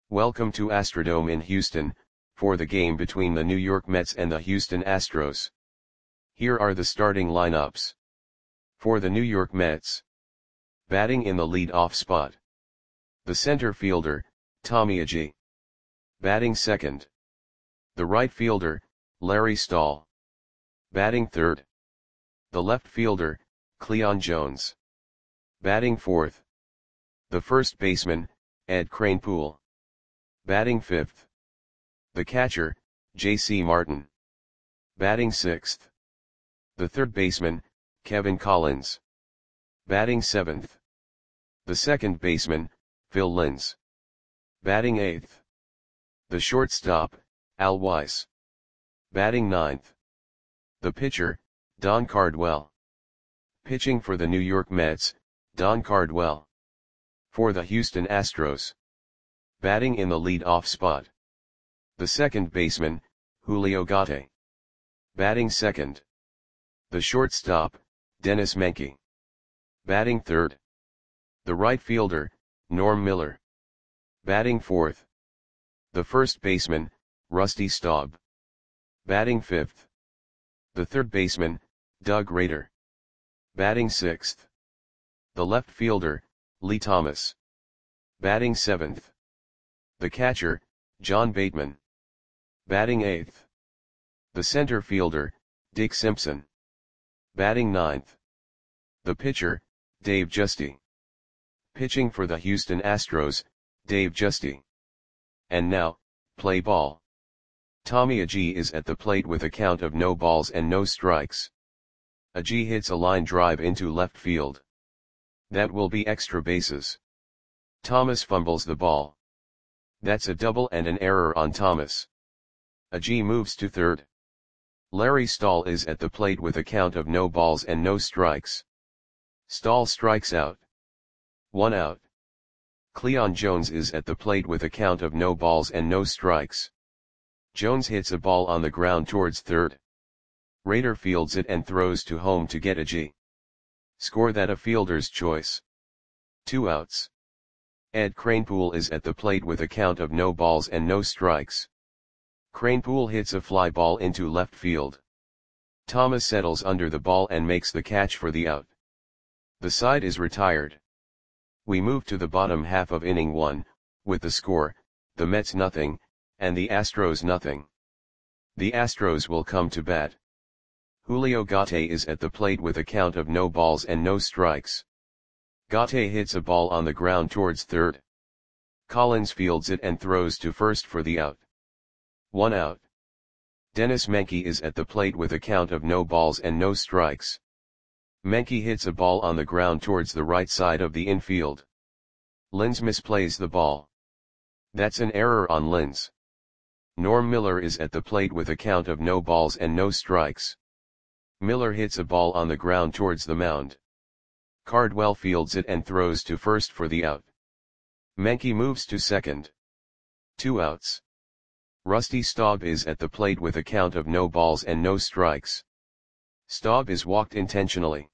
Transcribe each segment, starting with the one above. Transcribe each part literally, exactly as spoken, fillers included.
Welcome to Astrodome in Houston, for the game between the New York Mets and the Houston Astros. Here are the starting lineups. For the New York Mets. Batting in the lead-off spot. The center fielder, Tommy Agee. Batting second. The right fielder, Larry Stahl. Batting third. The left fielder, Cleon Jones. Batting fourth. The first baseman, Ed Kranepool. Batting fifth. The catcher, J C Martin. Batting sixth. The third baseman, Kevin Collins. Batting seventh. The second baseman, Phil Linz. Batting eighth. The shortstop, Al Weiss. Batting ninth. The pitcher, Don Cardwell. Pitching for the New York Mets, Don Cardwell. For the Houston Astros. Batting in the lead-off spot. The second baseman, Julio Gatti. Batting second. The shortstop, Dennis Menke. Batting third. The right fielder, Norm Miller. Batting fourth. The first baseman, Rusty Staub. Batting fifth. The third baseman, Doug Rader. Batting sixth. The left fielder, Lee Thomas. Batting seventh. The catcher, John Bateman. Batting eighth. The center fielder, Dick Simpson. Batting ninth. The pitcher, Dave Giusti. Pitching for the Houston Astros, Dave Giusti. And now, play ball. Tommy Agee is at the plate with a count of no balls and no strikes. Agee hits a line drive into left field. That will be extra bases. Thomas fumbles the ball. That's a double and an error on Thomas. Agee moves to third. Larry Stahl is at the plate with a count of no balls and no strikes. Stahl strikes out. One out. Cleon Jones is at the plate with a count of no balls and no strikes. Jones hits a ball on the ground towards third. Rader fields it and throws to home to get Agee. Score that a fielder's choice. Two outs. Ed Kranepool is at the plate with a count of no balls and no strikes. Kranepool hits a fly ball into left field. Thomas settles under the ball and makes the catch for the out. The side is retired. We move to the bottom half of inning one, with the score, the Mets nothing, and the Astros nothing. The Astros will come to bat. Julio Gatti is at the plate with a count of no balls and no strikes. Gatti hits a ball on the ground towards third. Collins fields it and throws to first for the out. One out. Dennis Menke is at the plate with a count of no balls and no strikes. Menke hits a ball on the ground towards the right side of the infield. Linz misplays the ball. That's an error on Linz. Norm Miller is at the plate with a count of no balls and no strikes. Miller hits a ball on the ground towards the mound. Cardwell fields it and throws to first for the out. Menke moves to second. Two outs. Rusty Staub is at the plate with a count of no balls and no strikes. Staub is walked intentionally.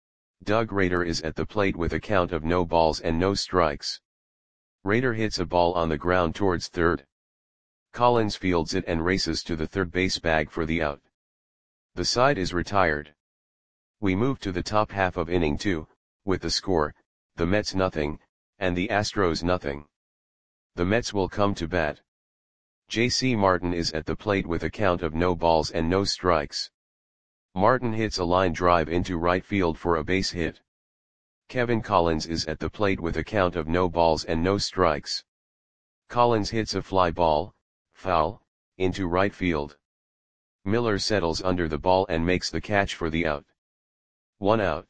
Doug Rader is at the plate with a count of no balls and no strikes. Rader hits a ball on the ground towards third. Collins fields it and races to the third base bag for the out. The side is retired. We move to the top half of inning two, with the score, the Mets nothing, and the Astros nothing. The Mets will come to bat. J C Martin is at the plate with a count of no balls and no strikes. Martin hits a line drive into right field for a base hit. Kevin Collins is at the plate with a count of no balls and no strikes. Collins hits a fly ball, foul, into right field. Miller settles under the ball and makes the catch for the out. One out.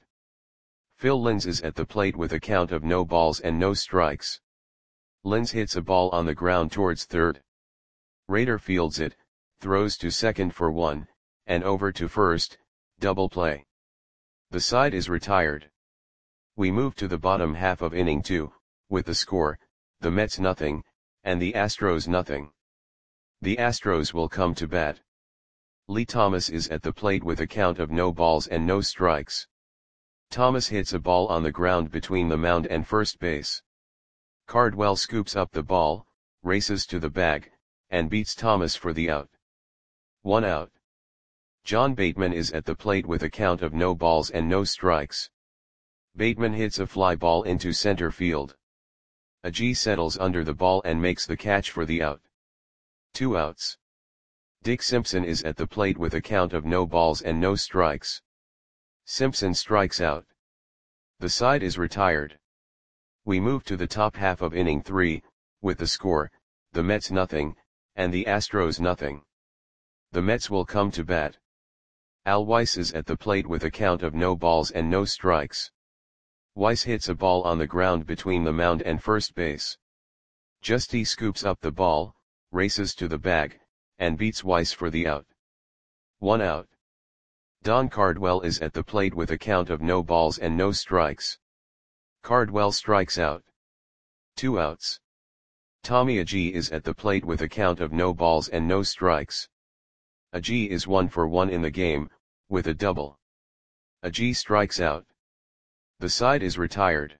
Phil Linz is at the plate with a count of no balls and no strikes. Linz hits a ball on the ground towards third. Rader fields it, throws to second for one, and over to first, double play. The side is retired. We move to the bottom half of inning two, with the score, the Mets nothing, and the Astros nothing. The Astros will come to bat. Lee Thomas is at the plate with a count of no balls and no strikes. Thomas hits a ball on the ground between the mound and first base. Cardwell scoops up the ball, races to the bag, and beats Thomas for the out. One out. John Bateman is at the plate with a count of no balls and no strikes. Bateman hits a fly ball into center field. Agee settles under the ball and makes the catch for the out. Two outs. Dick Simpson is at the plate with a count of no balls and no strikes. Simpson strikes out. The side is retired. We move to the top half of inning three, with the score, the Mets nothing, and the Astros nothing. The Mets will come to bat. Al Weiss is at the plate with a count of no balls and no strikes. Weiss hits a ball on the ground between the mound and first base. Justy scoops up the ball, races to the bag, and beats Weiss for the out. One out. Don Cardwell is at the plate with a count of no balls and no strikes. Cardwell strikes out. Two outs. Tommy Agee is at the plate with a count of no balls and no strikes. Agee is one for one in the game, with a double. Agee strikes out. The side is retired.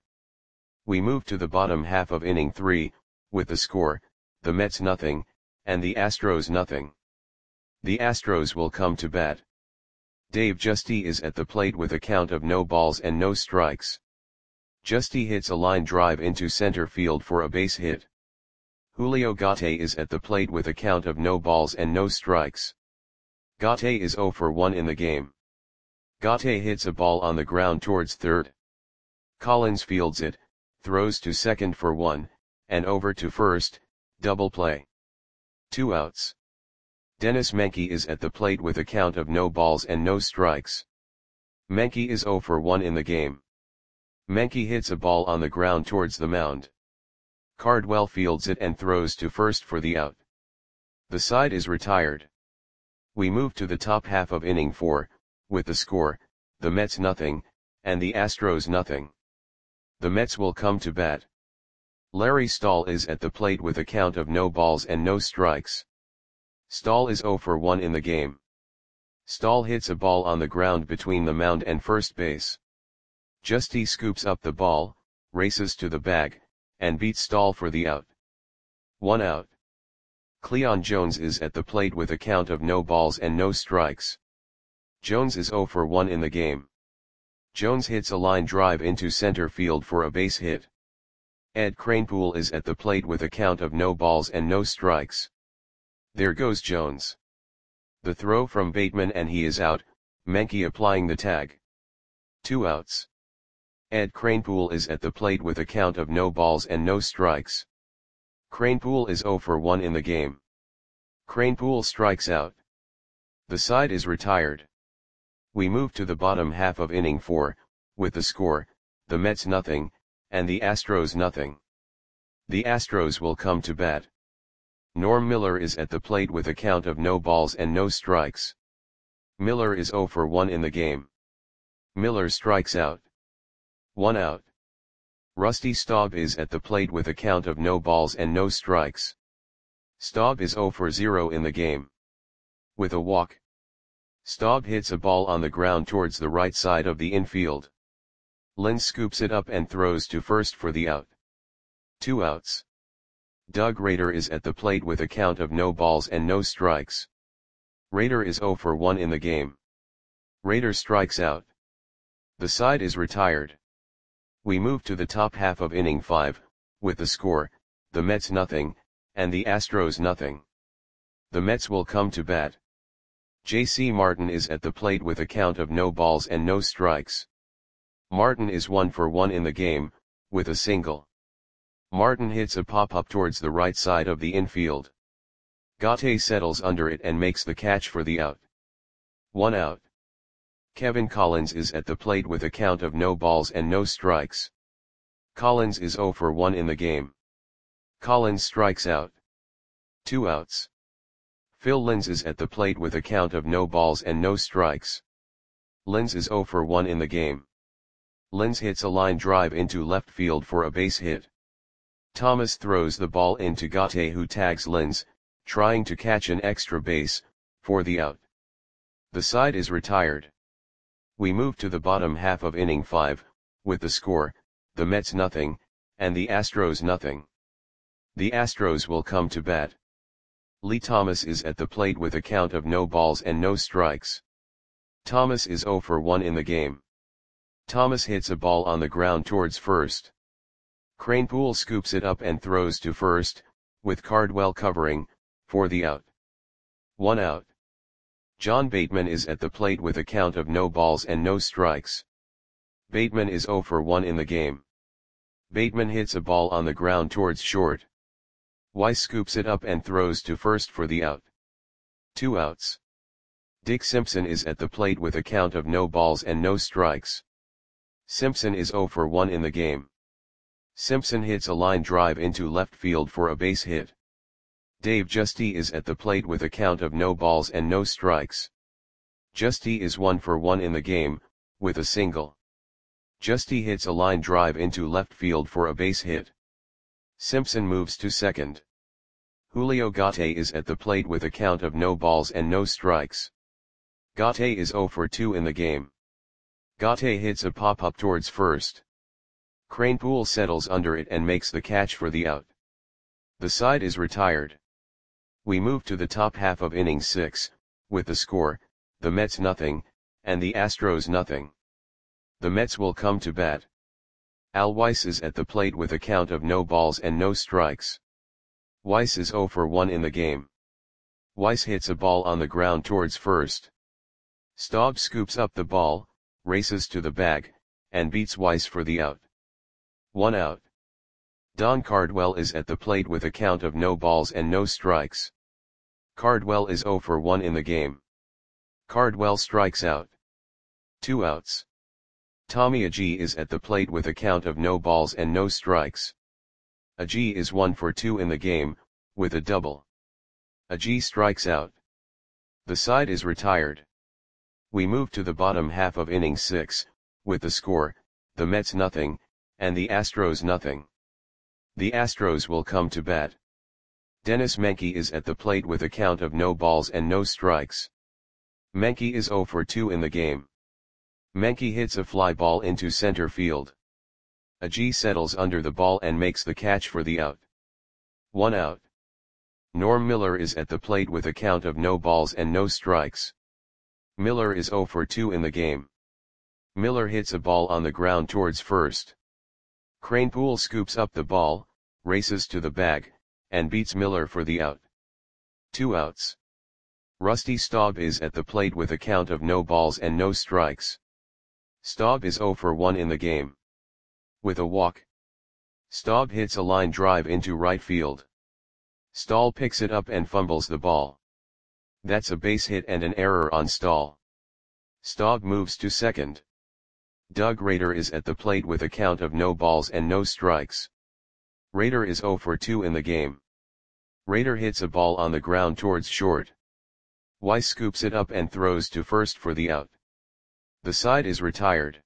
We move to the bottom half of inning three, with the score, the Mets nothing, and the Astros nothing. The Astros will come to bat. Dave Justy is at the plate with a count of no balls and no strikes. Justy hits a line drive into center field for a base hit. Julio Gate is at the plate with a count of no balls and no strikes. Gate is zero for one in the game. Gate hits a ball on the ground towards third. Collins fields it, throws to second for one, and over to first, double play. Two outs. Dennis Menke is at the plate with a count of no balls and no strikes. Menke is zero for one in the game. Menke hits a ball on the ground towards the mound. Cardwell fields it and throws to first for the out. The side is retired. We move to the top half of inning four, with the score, the Mets nothing, and the Astros nothing. The Mets will come to bat. Larry Stahl is at the plate with a count of no balls and no strikes. Stahl is zero for one in the game. Stahl hits a ball on the ground between the mound and first base. Justy scoops up the ball, races to the bag, and beats Stahl for the out. One out. Cleon Jones is at the plate with a count of no balls and no strikes. Jones is zero for one in the game. Jones hits a line drive into center field for a base hit. Ed Kranepool is at the plate with a count of no balls and no strikes. There goes Jones. The throw from Bateman and he is out, Menke applying the tag. Two outs. Ed Kranepool is at the plate with a count of no balls and no strikes. Kranepool is zero for one in the game. Kranepool strikes out. The side is retired. We move to the bottom half of inning four, with the score, the Mets nothing, and the Astros nothing. The Astros will come to bat. Norm Miller is at the plate with a count of no balls and no strikes. Miller is zero for one in the game. Miller strikes out. One out. Rusty Staub is at the plate with a count of no balls and no strikes. Staub is zero for zero in the game. With a walk. Staub hits a ball on the ground towards the right side of the infield. Lynn scoops it up and throws to first for the out. Two outs. Doug Rader is at the plate with a count of no balls and no strikes. Rader is zero for one in the game. Rader strikes out. The side is retired. We move to the top half of inning five, with the score, the Mets nothing, and the Astros nothing. The Mets will come to bat. J C Martin is at the plate with a count of no balls and no strikes. Martin is one for one in the game, with a single. Martin hits a pop-up towards the right side of the infield. Gate settles under it and makes the catch for the out. One out. Kevin Collins is at the plate with a count of no balls and no strikes. Collins is zero for one in the game. Collins strikes out. Two outs. Phil Linz is at the plate with a count of no balls and no strikes. Linz is zero for one in the game. Linz hits a line drive into left field for a base hit. Thomas throws the ball into Gate, who tags Linz, trying to catch an extra base, for the out. The side is retired. We move to the bottom half of inning five, with the score, the Mets nothing, and the Astros nothing. The Astros will come to bat. Lee Thomas is at the plate with a count of no balls and no strikes. Thomas is oh for one in the game. Thomas hits a ball on the ground towards first. Kranepool scoops it up and throws to first, with Cardwell covering, for the out. One out. John Bateman is at the plate with a count of no balls and no strikes. Bateman is oh for one in the game. Bateman hits a ball on the ground towards short. Weiss scoops it up and throws to first for the out. Two outs. Dick Simpson is at the plate with a count of no balls and no strikes. Simpson is oh for one in the game. Simpson hits a line drive into left field for a base hit. Dave Giusti is at the plate with a count of no balls and no strikes. Giusti is one for one in the game, with a single. Giusti hits a line drive into left field for a base hit. Simpson moves to second. Julio Gate is at the plate with a count of no balls and no strikes. Gate is oh for two in the game. Gate hits a pop-up towards first. Kranepool settles under it and makes the catch for the out. The side is retired. We move to the top half of inning six, with the score, the Mets nothing, and the Astros nothing. The Mets will come to bat. Al Weiss is at the plate with a count of no balls and no strikes. Weiss is oh for one in the game. Weiss hits a ball on the ground towards first. Staub scoops up the ball, races to the bag, and beats Weiss for the out. One out. Don Cardwell is at the plate with a count of no balls and no strikes. Cardwell is oh for one in the game. Cardwell strikes out. Two outs. Tommy Agee is at the plate with a count of no balls and no strikes. Agee is one for two in the game, with a double. Agee strikes out. The side is retired. We move to the bottom half of inning six, with the score, the Mets nothing, and the Astros nothing. The Astros will come to bat. Dennis Menke is at the plate with a count of no balls and no strikes. Menke is oh for two in the game. Menke hits a fly ball into center field. Agee settles under the ball and makes the catch for the out. One out. Norm Miller is at the plate with a count of no balls and no strikes. Miller is oh for two in the game. Miller hits a ball on the ground towards first. Kranepool scoops up the ball, races to the bag, and beats Miller for the out. Two outs. Rusty Staub is at the plate with a count of no balls and no strikes. Staub is oh for one in the game. With a walk. Staub hits a line drive into right field. Stahl picks it up and fumbles the ball. That's a base hit and an error on Stahl. Staub moves to second. Doug Rader is at the plate with a count of no balls and no strikes. Rader is oh for two in the game. Rader hits a ball on the ground towards short. Weiss scoops it up and throws to first for the out. The side is retired.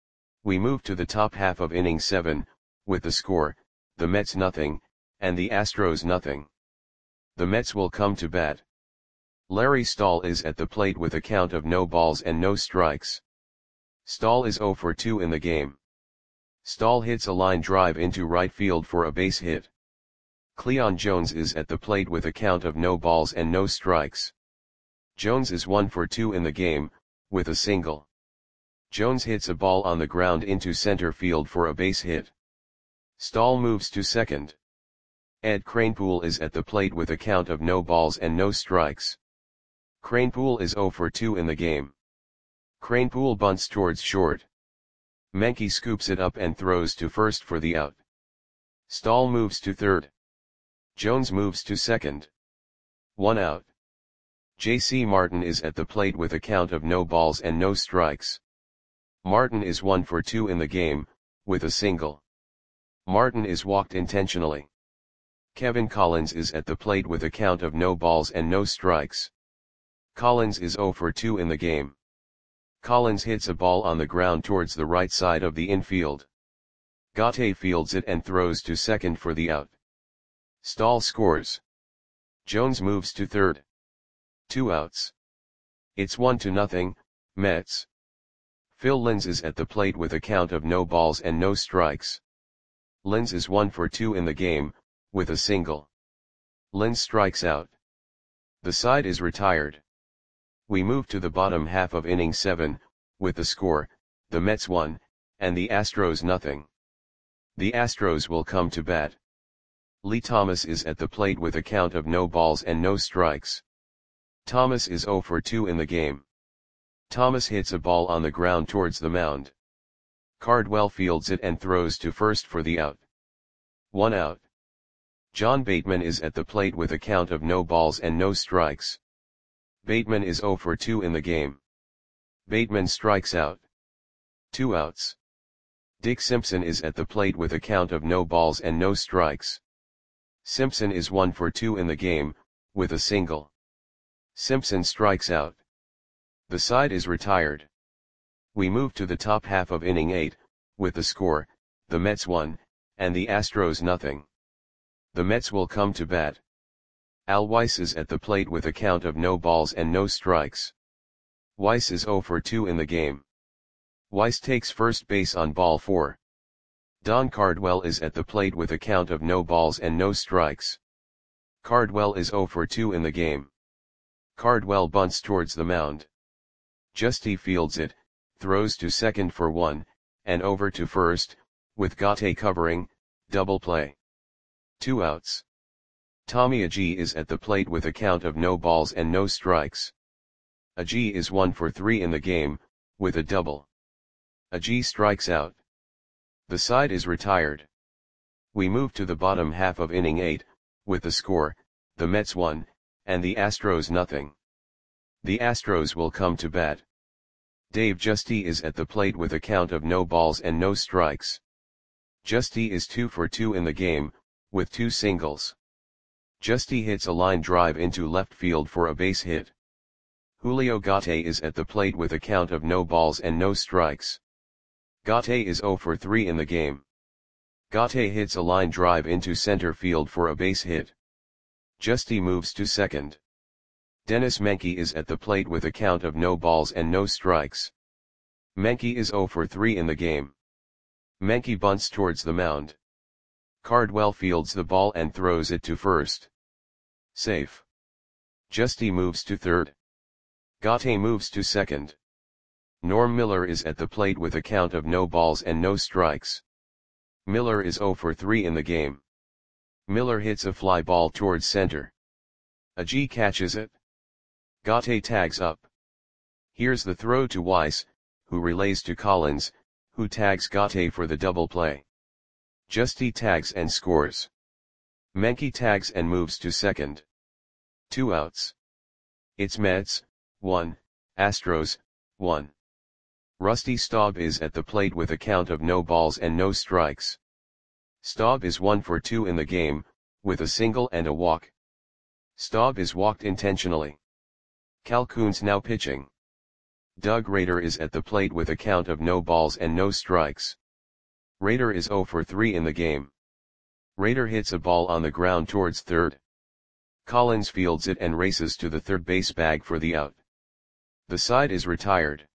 We move to the top half of inning seven, with the score, the Mets nothing, and the Astros nothing. The Mets will come to bat. Larry Stahl is at the plate with a count of no balls and no strikes. Stahl is oh for two in the game. Stahl hits a line drive into right field for a base hit. Cleon Jones is at the plate with a count of no balls and no strikes. Jones is one for two in the game, with a single. Jones hits a ball on the ground into center field for a base hit. Stahl moves to second. Ed Kranepool is at the plate with a count of no balls and no strikes. Kranepool is oh for two in the game. Kranepool bunts towards short. Menke scoops it up and throws to first for the out. Stahl moves to third. Jones moves to second. One out. J C Martin is at the plate with a count of no balls and no strikes. Martin is one for two in the game, with a single. Martin is walked intentionally. Kevin Collins is at the plate with a count of no balls and no strikes. Collins is oh for two in the game. Collins hits a ball on the ground towards the right side of the infield. Gate fields it and throws to second for the out. Stahl scores. Jones moves to third. Two outs. It's one to nothing, Mets. Phil Linz is at the plate with a count of no balls and no strikes. Linz is one for two in the game, with a single. Lynn strikes out. The side is retired. We move to the bottom half of inning seven, with the score, the Mets one, and the Astros nothing. The Astros will come to bat. Lee Thomas is at the plate with a count of no balls and no strikes. Thomas is oh for two in the game. Thomas hits a ball on the ground towards the mound. Cardwell fields it and throws to first for the out. One out. John Bateman is at the plate with a count of no balls and no strikes. Bateman is oh for two in the game. Bateman strikes out. Two outs. Dick Simpson is at the plate with a count of no balls and no strikes. Simpson is one for two in the game, with a single. Simpson strikes out. The side is retired. We move to the top half of inning eight, with the score, the Mets one, and the Astros nothing. The Mets will come to bat. Al Weiss is at the plate with a count of no balls and no strikes. Weiss is oh for two in the game. Weiss takes first base on ball four. Don Cardwell is at the plate with a count of no balls and no strikes. Cardwell is oh for two in the game. Cardwell bunts towards the mound. Justy fields it, throws to second for one, and over to first, with Gatte covering, double play. Two outs. Tommy Agee is at the plate with a count of no balls and no strikes. Agee is one for three in the game, with a double. Agee strikes out. The side is retired. We move to the bottom half of inning eight, with the score, the Mets one, and the Astros nothing. The Astros will come to bat. Dave Justy is at the plate with a count of no balls and no strikes. Justy is two for two in the game, with two singles. Justy hits a line drive into left field for a base hit. Julio Gatte is at the plate with a count of no balls and no strikes. Gatte is oh for three in the game. Gatte hits a line drive into center field for a base hit. Justy moves to second. Dennis Menke is at the plate with a count of no balls and no strikes. Menke is oh for three in the game. Menke bunts towards the mound. Cardwell fields the ball and throws it to first. Safe. Justy moves to third. Gatte moves to second. Norm Miller is at the plate with a count of no balls and no strikes. Miller is oh for three in the game. Miller hits a fly ball towards center. Agee catches it. Gatte tags up. Here's the throw to Weiss, who relays to Collins, who tags Gatte for the double play. Justy tags and scores. Menke tags and moves to second. Two outs. It's Mets, one, Astros, one. Rusty Staub is at the plate with a count of no balls and no strikes. Staub is one for two in the game, with a single and a walk. Staub is walked intentionally. Calhoun's now pitching. Doug Rader is at the plate with a count of no balls and no strikes. Rader is oh for three in the game. Rader hits a ball on the ground towards third. Collins fields it and races to the third base bag for the out. The side is retired.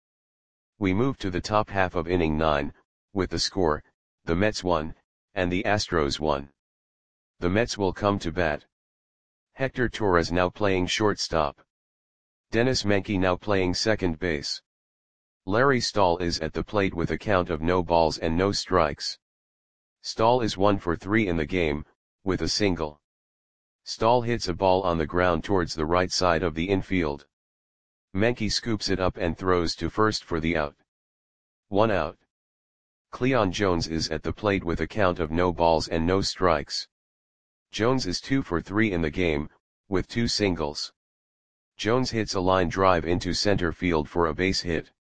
We move to the top half of inning nine, with the score, the Mets one, and the Astros one. The Mets will come to bat. Hector Torres now playing shortstop. Dennis Menke now playing second base. Larry Stahl is at the plate with a count of no balls and no strikes. Stahl is one for three in the game, with a single. Stahl hits a ball on the ground towards the right side of the infield. Menke scoops it up and throws to first for the out. One out. Cleon Jones is at the plate with a count of no balls and no strikes. Jones is two for three in the game, with two singles. Jones hits a line drive into center field for a base hit.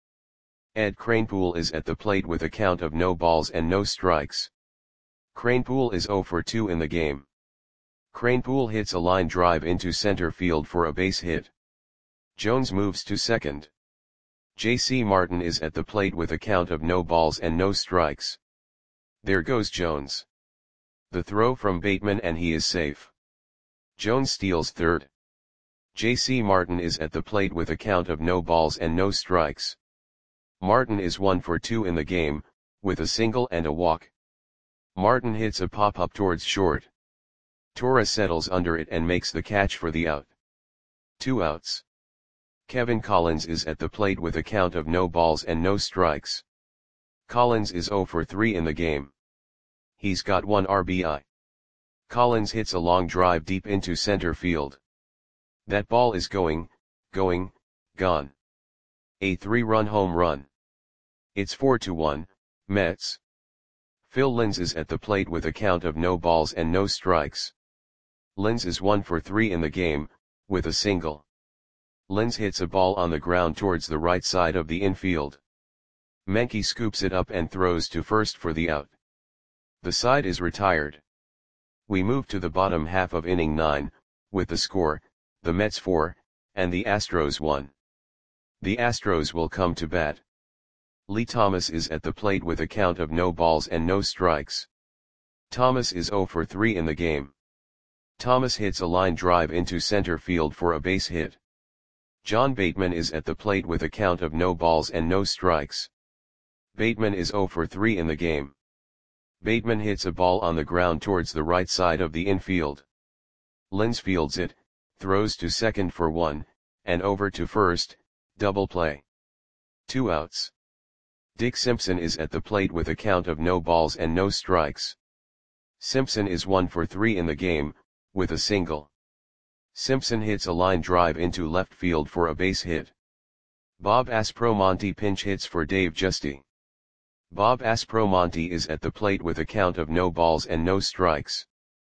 Ed Kranepool is at the plate with a count of no balls and no strikes. Kranepool is oh for two in the game. Kranepool hits a line drive into center field for a base hit. Jones moves to second. J C Martin is at the plate with a count of no balls and no strikes. There goes Jones. The throw from Bateman and he is safe. Jones steals third. J C Martin is at the plate with a count of no balls and no strikes. Martin is one for two in the game, with a single and a walk. Martin hits a pop-up towards short. Torres settles under it and makes the catch for the out. Two outs. Kevin Collins is at the plate with a count of no balls and no strikes. Collins is oh for three in the game. He's got one R B I. Collins hits a long drive deep into center field. That ball is going, going, gone. A three-run home run. It's four to one, Mets. Phil Linz is at the plate with a count of no balls and no strikes. Linz is one for three in the game, with a single. Linz hits a ball on the ground towards the right side of the infield. Menke scoops it up and throws to first for the out. The side is retired. We move to the bottom half of inning nine, with the score, the Mets four, and the Astros one. The Astros will come to bat. Lee Thomas is at the plate with a count of no balls and no strikes. Thomas is oh for three in the game. Thomas hits a line drive into center field for a base hit. John Bateman is at the plate with a count of no balls and no strikes. Bateman is oh for three in the game. Bateman hits a ball on the ground towards the right side of the infield. Linz fields it, throws to second for one, and over to first, double play. Two outs. Dick Simpson is at the plate with a count of no balls and no strikes. Simpson is one for three in the game, with a single. Simpson hits a line drive into left field for a base hit. Bob Aspromonte pinch hits for Dave Giusti. Bob Aspromonte is at the plate with a count of no balls and no strikes.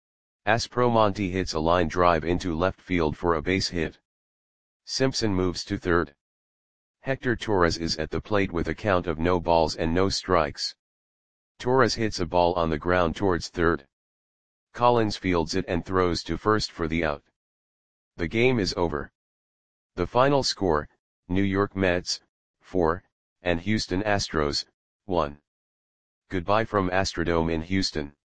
Aspromonte hits a line drive into left field for a base hit. Simpson moves to third. Hector Torres is at the plate with a count of no balls and no strikes. Torres hits a ball on the ground towards third. Collins fields it and throws to first for the out. The game is over. The final score, New York Mets, four, and Houston Astros, one. Goodbye from Astrodome in Houston.